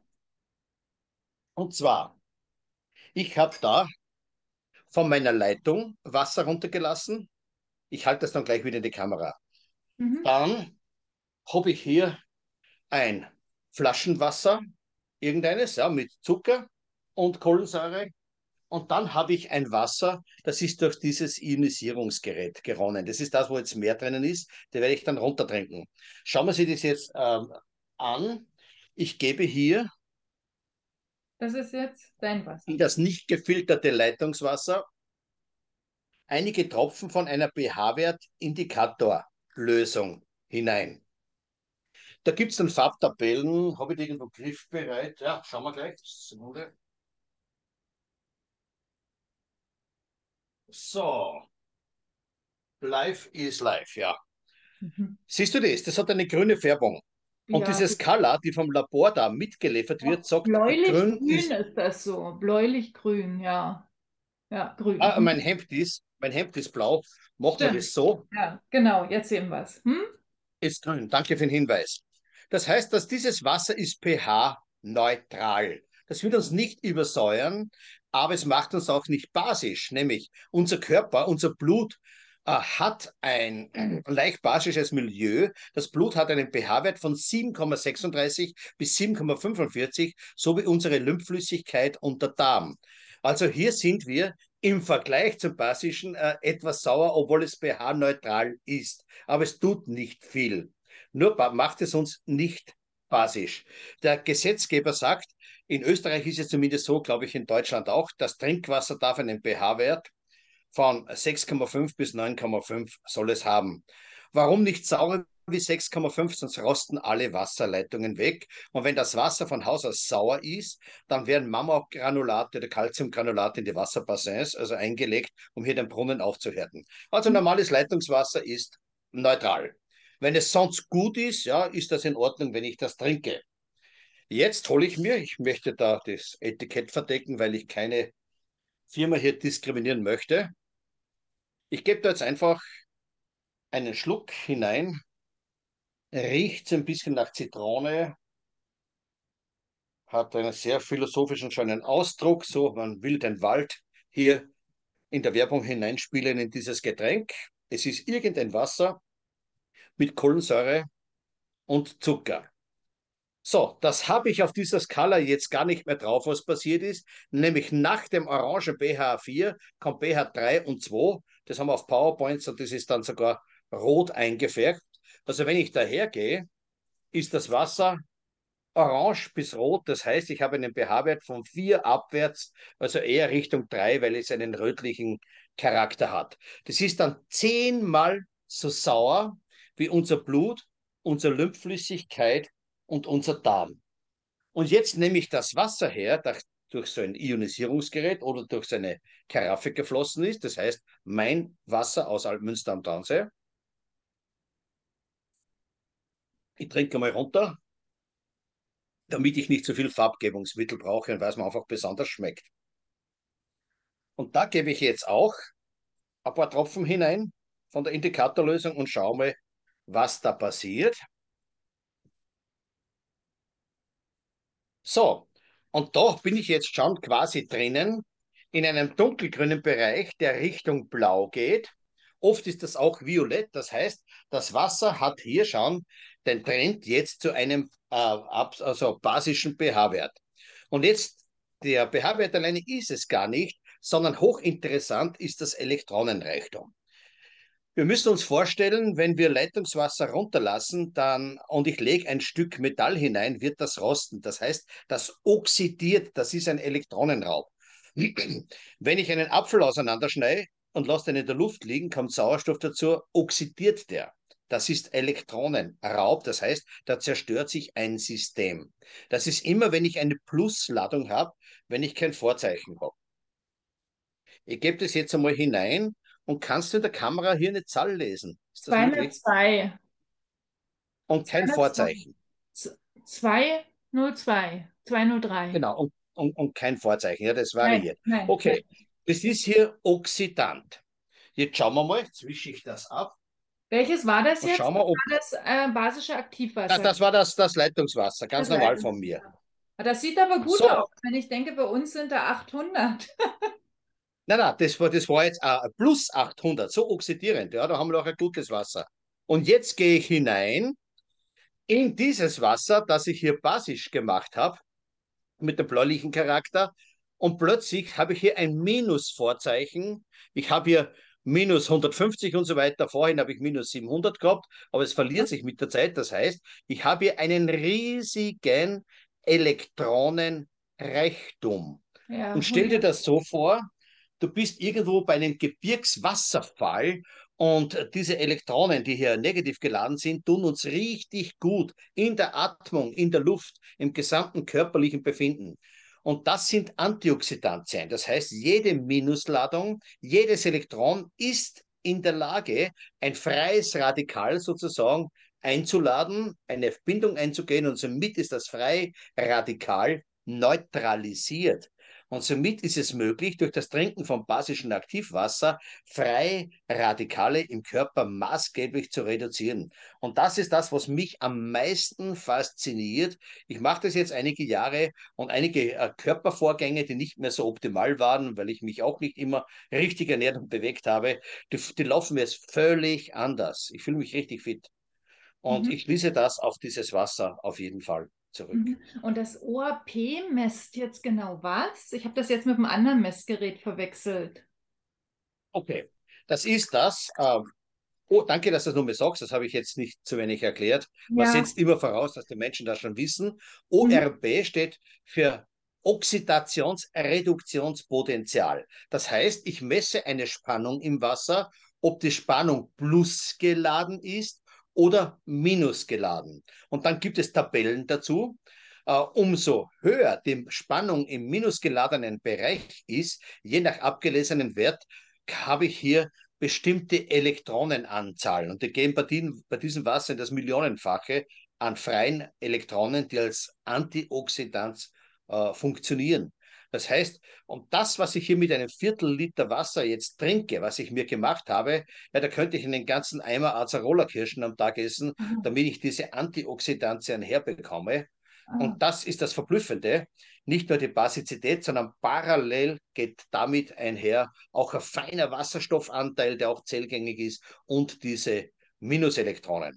Und zwar, ich habe da von meiner Leitung Wasser runtergelassen. Ich halte das dann gleich wieder in die Kamera. Mhm. Dann habe ich hier ein Flaschenwasser, irgendeines, ja, mit Zucker und Kohlensäure. Und dann habe ich ein Wasser, das ist durch dieses Ionisierungsgerät geronnen. Das ist das, wo jetzt mehr drinnen ist. Das werde ich dann runtertrinken. Schauen wir sich das jetzt an. Ich gebe hier Das ist jetzt dein in Wasser. das nicht gefilterte Leitungswasser einige Tropfen von einer pH-Wert-Indikator-Lösung hinein. Da gibt es dann Farbtabellen. Habe ich die irgendwo griffbereit? Ja, schauen wir gleich. Sekunde. So, live is live, ja. Mhm. Siehst du das? Das hat eine grüne Färbung. Und Ja, diese Skala, die vom Labor da mitgeliefert wird, sagt, grün bläulich-grün ist, ist das so. Bläulich-grün, ja. Ja, grün. Mhm. mein Hemd ist blau. Machen wir Stimmt. das so, Ja, genau. Jetzt sehen wir es. Hm? ist grün. Danke für den Hinweis. Das heißt, dass dieses Wasser ist pH-neutral. Das wird uns nicht übersäuern, aber es macht uns auch nicht basisch. Nämlich unser Körper, unser Blut hat ein leicht basisches Milieu. Das Blut hat einen pH-Wert von 7,36 bis 7,45, so wie unsere Lymphflüssigkeit und der Darm. Also hier sind wir im Vergleich zum basischen etwas sauer, obwohl es pH-neutral ist. Aber es tut nicht viel. Nur macht es uns nicht basisch. Der Gesetzgeber sagt, in Österreich ist es zumindest so, glaube ich, in Deutschland auch, das Trinkwasser darf einen pH-Wert von 6,5 bis 9,5 soll es haben. Warum nicht sauer wie 6,5, sonst rosten alle Wasserleitungen weg. Und wenn das Wasser von Haus aus sauer ist, dann werden Mammogranulate oder Calciumgranulate in die Wasserbassins, also eingelegt, um hier den Brunnen aufzuhärten. Also normales Leitungswasser ist neutral. Wenn es sonst gut ist, ja, ist das in Ordnung, wenn ich das trinke. Jetzt hole ich mir, ich möchte da das Etikett verdecken, weil ich keine Firma hier diskriminieren möchte. Ich gebe da jetzt einfach einen Schluck hinein, riecht ein bisschen nach Zitrone, hat einen sehr philosophischen, schönen Ausdruck, so man will den Wald hier in der Werbung hineinspielen in dieses Getränk. Es ist irgendein Wasser, mit Kohlensäure und Zucker. So, das habe ich auf dieser Skala jetzt gar nicht mehr drauf, was passiert ist. Nämlich nach dem orangen pH4 kommt pH3 und 2. Das haben wir auf PowerPoints und das ist dann sogar rot eingefärbt. Also wenn ich dahergehe, ist das Wasser orange bis rot. Das heißt, ich habe einen pH-Wert von 4 abwärts, also eher Richtung 3, weil es einen rötlichen Charakter hat. Das ist dann 10-mal so sauer wie unser Blut, unsere Lymphflüssigkeit und unser Darm. Und jetzt nehme ich das Wasser her, das durch so ein Ionisierungsgerät oder durch so eine Karaffe geflossen ist. Das heißt, mein Wasser aus Altmünster am Traunsee. Ich trinke mal runter, damit ich nicht so viel Farbgebungsmittel brauche und weil es mir einfach besonders schmeckt. Und da gebe ich jetzt auch ein paar Tropfen hinein von der Indikatorlösung und schaue mal, was da passiert. So, und da bin ich jetzt schon quasi drinnen in einem dunkelgrünen Bereich, der Richtung Blau geht. Oft ist das auch violett, das heißt, das Wasser hat hier schon den Trend jetzt zu einem also basischen pH-Wert. Und jetzt, der pH-Wert alleine ist es gar nicht, sondern hochinteressant ist das Elektronenreichtum. Wir müssen uns vorstellen, wenn wir Leitungswasser runterlassen, dann und ich lege ein Stück Metall hinein, wird das rosten. Das heißt, das oxidiert, das ist ein Elektronenraub. Wenn ich einen Apfel auseinanderschneide und lasse den in der Luft liegen, kommt Sauerstoff dazu, oxidiert der. Das ist Elektronenraub, das heißt, da zerstört sich ein System. Das ist immer, wenn ich eine Plusladung habe, wenn ich kein Vorzeichen habe. Ich gebe das jetzt einmal hinein und kannst du in der Kamera hier eine Zahl lesen? Ist das möglich? 202. Und kein 202. Vorzeichen. 202. 203. Genau, und kein Vorzeichen. Ja, das Nein, variiert. nein. Okay, das ist hier Oxidant. Jetzt schauen wir mal, jetzt wische ich das ab Welches war das und jetzt? schauen Das wir, ob. war das basische Aktivwasser. Das war das Leitungswasser, ganz Das normal von mir. Leitungswasser. Das sieht aber gut So, aus, wenn ich denke, bei uns sind da 800. nein, das war jetzt plus 800, so oxidierend. Ja, da haben wir auch ein gutes Wasser. Und jetzt gehe ich hinein in dieses Wasser, das ich hier basisch gemacht habe, mit dem bläulichen Charakter. Und plötzlich habe ich hier ein Minusvorzeichen. Ich habe hier minus 150 und so weiter. Vorhin habe ich minus 700 gehabt, aber es verliert sich mit der Zeit. Das heißt, ich habe hier einen riesigen Elektronenreichtum. Und Ja, stell dir 100. das so vor, du bist irgendwo bei einem Gebirgswasserfall und diese Elektronen, die hier negativ geladen sind, tun uns richtig gut in der Atmung, in der Luft, im gesamten körperlichen Befinden. Und das sind Antioxidantien. Das heißt, jede Minusladung, jedes Elektron ist in der Lage, ein freies Radikal sozusagen einzuladen, eine Bindung einzugehen und somit ist das freie Radikal neutralisiert. Und somit ist es möglich, durch das Trinken von basischem Aktivwasser freie Radikale im Körper maßgeblich zu reduzieren. Und das ist das, was mich am meisten fasziniert. Ich mache das jetzt einige Jahre und einige Körpervorgänge, die nicht mehr so optimal waren, weil ich mich auch nicht immer richtig ernährt und bewegt habe, die laufen mir jetzt völlig anders. Ich fühle mich richtig fit. Und Mhm. ich schließe das auf dieses Wasser auf jeden Fall zurück. Mhm. Und das OAP messt jetzt genau was? Ich habe das jetzt mit einem anderen Messgerät verwechselt. Okay, das ist das. Oh, danke, dass du das nur mir sagst. Das habe ich jetzt nicht zu wenig erklärt. Man Ja. setzt immer voraus, dass die Menschen das schon wissen. Mhm. ORB steht für Oxidationsreduktionspotential. Das heißt, ich messe eine Spannung im Wasser, ob die Spannung plus geladen ist oder minus geladen. Und dann gibt es Tabellen dazu. Umso höher die Spannung im minusgeladenen Bereich ist, je nach abgelesenen Wert, habe ich hier bestimmte Elektronenanzahlen. Und die gehen bei diesem Wasser in das Millionenfache an freien Elektronen, die als Antioxidant funktionieren. Das heißt, und das, was ich hier mit einem Viertel-Liter Wasser jetzt trinke, was ich mir gemacht habe, ja, da könnte ich einen ganzen Eimer Azarola-Kirschen am Tag essen, Mhm. damit ich diese Antioxidantien herbekomme. Ah. Und das ist das Verblüffende. Nicht nur die Basizität, sondern parallel geht damit einher auch ein feiner Wasserstoffanteil, der auch zellgängig ist, und diese Minuselektronen.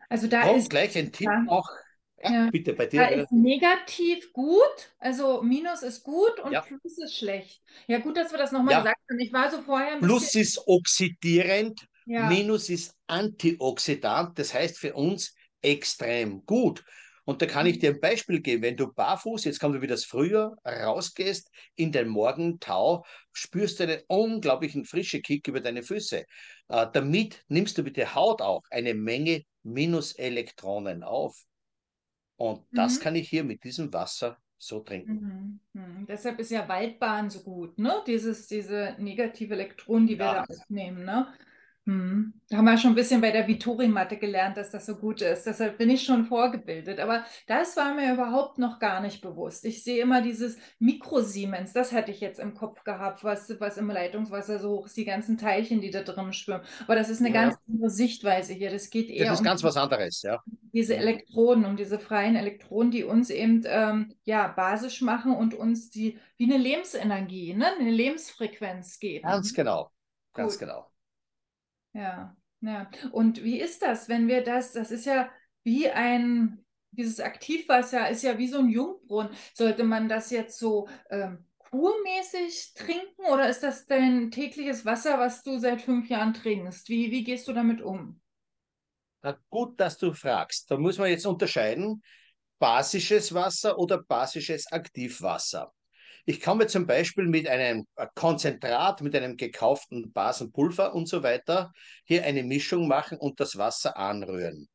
Also da Und ist, gleich ein Tipp ja, auch. Ja, ja, bitte, bei da dir. ist negativ gut, also Minus ist gut und Ja, Plus ist schlecht. Ja, gut, dass wir das nochmal ja. gesagt haben. Ich war so vorher ein bisschen, Plus ist oxidierend, ja. Minus ist Antioxidant, das heißt für uns extrem gut. Und da kann ich dir ein Beispiel geben. Wenn du barfuß, jetzt kommt wie das Frühjahr, rausgehst in den Morgentau, spürst du einen unglaublichen frischen Kick über deine Füße. Damit nimmst du mit der Haut auch eine Menge Minuselektronen auf. Und das Mhm. kann ich hier mit diesem Wasser so trinken. Mhm. Mhm. Deshalb ist ja Waldbaden so gut, ne? Diese negative Elektronen, die wir da Ja, aufnehmen, ne? Mhm. Da haben wir schon ein bisschen bei der Vituri-Matte gelernt, dass das so gut ist. Deshalb bin ich schon vorgebildet. Aber das war mir überhaupt noch gar nicht bewusst. Ich sehe immer dieses Mikrosiemens, das hatte ich jetzt im Kopf gehabt, was im Leitungswasser so hoch ist, die ganzen Teilchen, die da drin schwimmen. Aber das ist eine ja, ganz ja. andere Sichtweise hier. Das geht Das eher ist um ganz was anderes, ja. diese Mhm. Elektroden, um diese freien Elektronen, die uns eben ja, basisch machen und uns die wie eine Lebensenergie, ne? Eine Lebensfrequenz Ganz geben. genau, ganz Gut, genau. ja, ja. Und wie ist das, wenn wir das ist ja wie dieses Aktivwasser ist ja wie so ein Jungbrunnen. Sollte man das jetzt so kurmäßig trinken oder ist das dein tägliches Wasser, was du seit 5 Jahren trinkst? Wie gehst du damit um? Na, gut, dass du fragst. Da muss man jetzt unterscheiden, basisches Wasser oder basisches Aktivwasser. Ich kann mir zum Beispiel mit einem Konzentrat, mit einem gekauften Basenpulver und so weiter hier eine Mischung machen und das Wasser anrühren.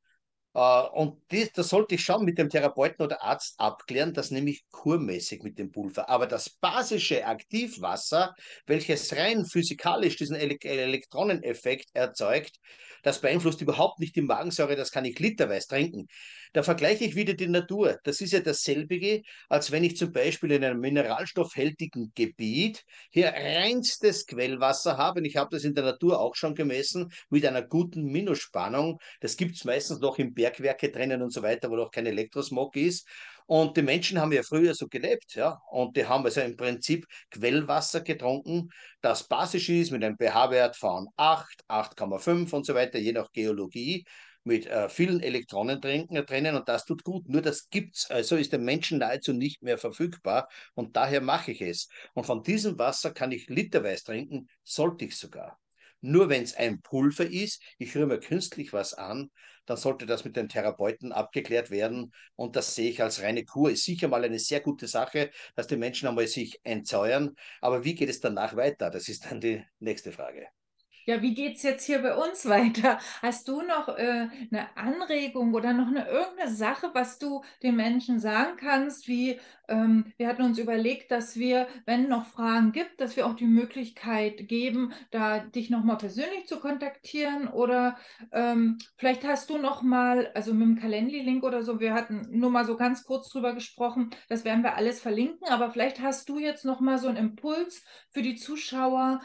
Und das sollte ich schon mit dem Therapeuten oder Arzt abklären, das nehme ich kurmäßig mit dem Pulver. Aber das basische Aktivwasser, welches rein physikalisch diesen Elektroneneffekt erzeugt, das beeinflusst überhaupt nicht die Magensäure, das kann ich literweise trinken. Da vergleiche ich wieder die Natur. Das ist ja dasselbe, als wenn ich zum Beispiel in einem mineralstoffhältigen Gebiet hier reinstes Quellwasser habe. Und ich habe das in der Natur auch schon gemessen, mit einer guten Minusspannung. Das gibt es meistens noch im Bergwerke drinnen und so weiter, wo noch kein Elektrosmog ist. Und die Menschen haben ja früher so gelebt, ja. Und die haben also im Prinzip Quellwasser getrunken, das basisch ist mit einem pH-Wert von 8, 8,5 und so weiter, je nach Geologie, mit vielen Elektronen drinnen und das tut gut. Nur das gibt's, also ist dem Menschen nahezu nicht mehr verfügbar und daher mache ich es. Und von diesem Wasser kann ich literweise trinken, sollte ich sogar. Nur wenn es ein Pulver ist, ich rühre mir künstlich was an, dann sollte das mit dem Therapeuten abgeklärt werden. Und das sehe ich als reine Kur. Ist sicher mal eine sehr gute Sache, dass die Menschen einmal sich entsäuern. Aber wie geht es danach weiter? Das ist dann die nächste Frage. Ja, wie geht's jetzt hier bei uns weiter? Hast du noch eine Anregung oder noch irgendeine Sache, was du den Menschen sagen kannst? Wir hatten uns überlegt, dass wir, wenn noch Fragen gibt, dass wir auch die Möglichkeit geben, da dich nochmal persönlich zu kontaktieren oder vielleicht hast du noch mal, also mit dem Calendly-Link oder so, wir hatten nur mal so ganz kurz drüber gesprochen, das werden wir alles verlinken, aber vielleicht hast du jetzt noch mal so einen Impuls für die Zuschauer,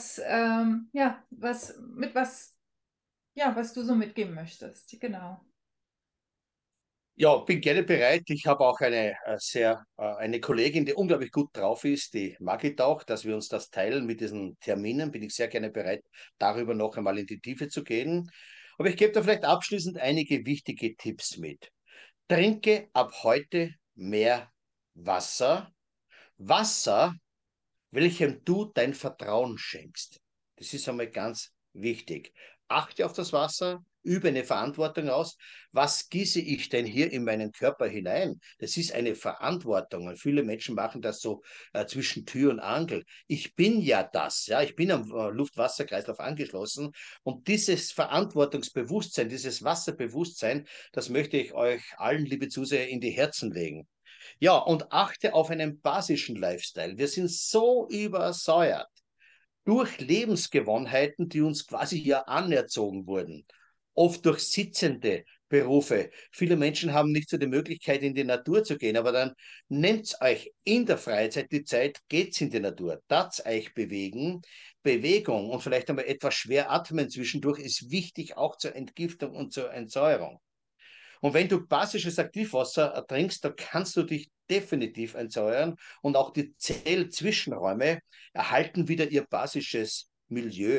was du so mitgeben möchtest. Genau. Ja, bin gerne bereit. Ich habe auch eine Kollegin, die unglaublich gut drauf ist, die mag ich auch, dass wir uns das teilen mit diesen Terminen. Bin ich sehr gerne bereit, darüber noch einmal in die Tiefe zu gehen. Aber ich gebe da vielleicht abschließend einige wichtige Tipps mit. Trinke ab heute mehr Wasser. Wasser, welchem du dein Vertrauen schenkst. Das ist einmal ganz wichtig. Achte auf das Wasser, übe eine Verantwortung aus. Was gieße ich denn hier in meinen Körper hinein? Das ist eine Verantwortung. Und viele Menschen machen das so zwischen Tür und Angel. Ich bin ja das, ja, ich bin am Luft-Wasser-Kreislauf angeschlossen. Und dieses Verantwortungsbewusstsein, dieses Wasserbewusstsein, das möchte ich euch allen, liebe Zuseher, in die Herzen legen. Ja, und achte auf einen basischen Lifestyle. Wir sind so übersäuert durch Lebensgewohnheiten, die uns quasi hier anerzogen wurden. Oft durch sitzende Berufe. Viele Menschen haben nicht so die Möglichkeit, in die Natur zu gehen, aber dann nehmt euch in der Freizeit die Zeit, geht's in die Natur, tat's euch bewegen. Bewegung und vielleicht einmal etwas schwer atmen zwischendurch ist wichtig, auch zur Entgiftung und zur Entsäuerung. Und wenn du basisches Aktivwasser trinkst, da kannst du dich definitiv entsäuern und auch die Zellzwischenräume erhalten wieder ihr basisches Milieu.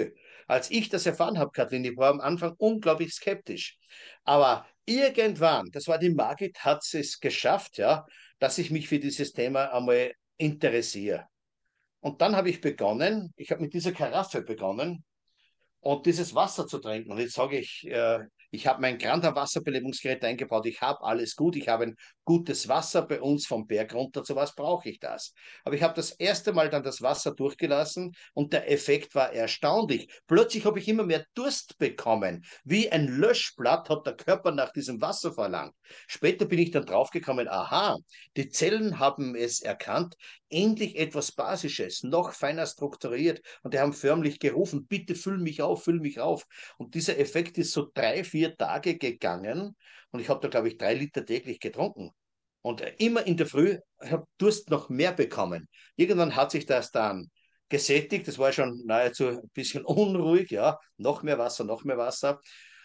Als ich das erfahren habe, Kathleen, ich war am Anfang unglaublich skeptisch. Aber irgendwann, das war die Margit, hat es geschafft, ja, dass ich mich für dieses Thema einmal interessiere. Und dann habe ich begonnen, ich habe mit dieser Karaffe begonnen und dieses Wasser zu trinken. Und jetzt sage ich, ich habe mein Granda Wasserbelebungsgerät eingebaut, ich habe alles gut, ich habe ein gutes Wasser bei uns vom Berg runter, zu was brauche ich das? Aber ich habe das erste Mal dann das Wasser durchgelassen und der Effekt war erstaunlich. Plötzlich habe ich immer mehr Durst bekommen. Wie ein Löschblatt hat der Körper nach diesem Wasser verlangt. Später bin ich dann draufgekommen, aha, die Zellen haben es erkannt, endlich etwas Basisches, noch feiner strukturiert und die haben förmlich gerufen, bitte füll mich auf, füll mich auf. Und dieser Effekt ist so 3, 4 Tage gegangen und ich habe da, glaube ich, 3 Liter täglich getrunken. Und immer in der Früh habe Durst noch mehr bekommen. Irgendwann hat sich das dann gesättigt, das war schon nahezu ein bisschen unruhig, ja, noch mehr Wasser, noch mehr Wasser.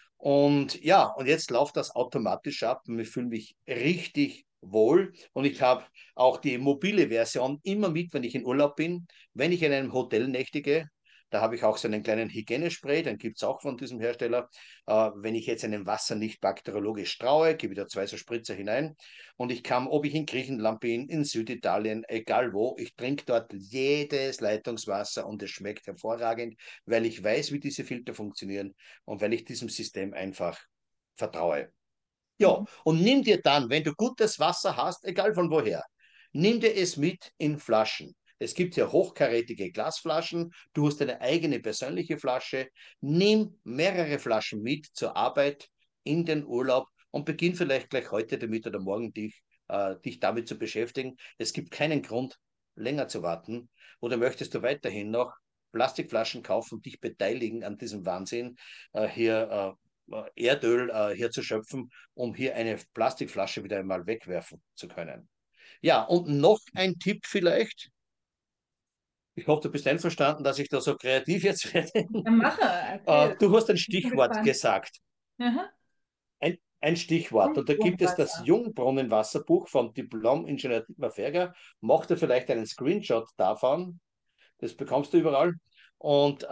Und ja, und jetzt läuft das automatisch ab und ich fühle mich richtig wohl. Und ich habe auch die mobile Version immer mit, wenn ich in Urlaub bin, wenn ich in einem Hotel nächtige. Da habe ich auch so einen kleinen Hygienespray, den gibt es auch von diesem Hersteller. Wenn ich jetzt in dem Wasser nicht bakteriologisch traue, gebe ich da 2 so Spritzer hinein. Und ich kann, ob ich in Griechenland bin, in Süditalien, egal wo, ich trinke dort jedes Leitungswasser und es schmeckt hervorragend, weil ich weiß, wie diese Filter funktionieren und weil ich diesem System einfach vertraue. Ja, und nimm dir dann, wenn du gutes Wasser hast, egal von woher, nimm dir es mit in Flaschen. Es gibt ja hochkarätige Glasflaschen, du hast deine eigene persönliche Flasche. Nimm mehrere Flaschen mit zur Arbeit in den Urlaub und beginn vielleicht gleich heute damit oder morgen dich damit zu beschäftigen. Es gibt keinen Grund, länger zu warten. Oder möchtest du weiterhin noch Plastikflaschen kaufen und dich beteiligen an diesem Wahnsinn, hier Erdöl hier zu schöpfen, um hier eine Plastikflasche wieder einmal wegwerfen zu können. Ja, und noch ein Tipp vielleicht. Ich hoffe, du bist einverstanden, dass ich da so kreativ jetzt werde. Ja, mache, erzähl. Du hast ein Ich bin Stichwort gespannt. gesagt. Aha. Ein Stichwort. Und da gibt es das Grundwasser. Jungbrunnenwasserbuch vom Diplom-Ingenieur Dietmar Ferger. Mach dir vielleicht einen Screenshot davon. Das bekommst du überall. Und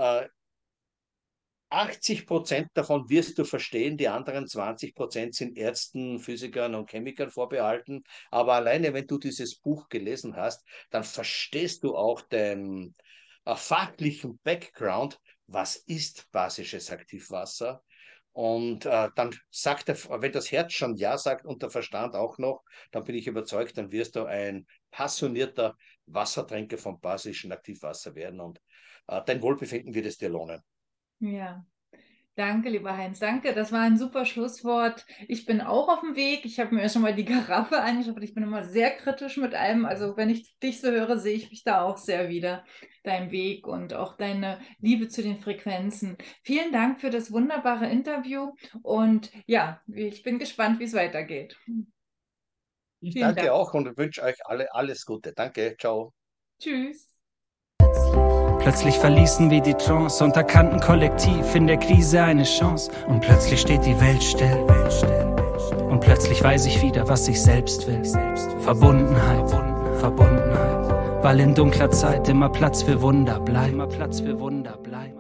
80% davon wirst du verstehen, die anderen 20% sind Ärzten, Physikern und Chemikern vorbehalten. Aber alleine, wenn du dieses Buch gelesen hast, dann verstehst du auch den fachlichen Background, was ist basisches Aktivwasser. Und dann sagt er, wenn das Herz schon Ja sagt und der Verstand auch noch, dann bin ich überzeugt, dann wirst du ein passionierter Wassertrinker vom basischen Aktivwasser werden. Und dein Wohlbefinden wird es dir lohnen. Ja, danke, lieber Heinz. Danke, das war ein super Schlusswort. Ich bin auch auf dem Weg. Ich habe mir schon mal die Karaffe angeschaut. Ich bin immer sehr kritisch mit allem. Also wenn ich dich so höre, sehe ich mich da auch sehr wieder. Dein Weg und auch deine Liebe zu den Frequenzen. Vielen Dank für das wunderbare Interview. Und ja, ich bin gespannt, wie es weitergeht. Ich Vielen danke Dank. auch und wünsche euch alle alles Gute. Danke, ciao. Tschüss. Plötzlich verließen wir die Trance und erkannten kollektiv in der Krise eine Chance. Und plötzlich steht die Welt still. Und plötzlich weiß ich wieder, was ich selbst will. Verbundenheit, Verbundenheit. Weil in dunkler Zeit immer Platz für Wunder bleibt.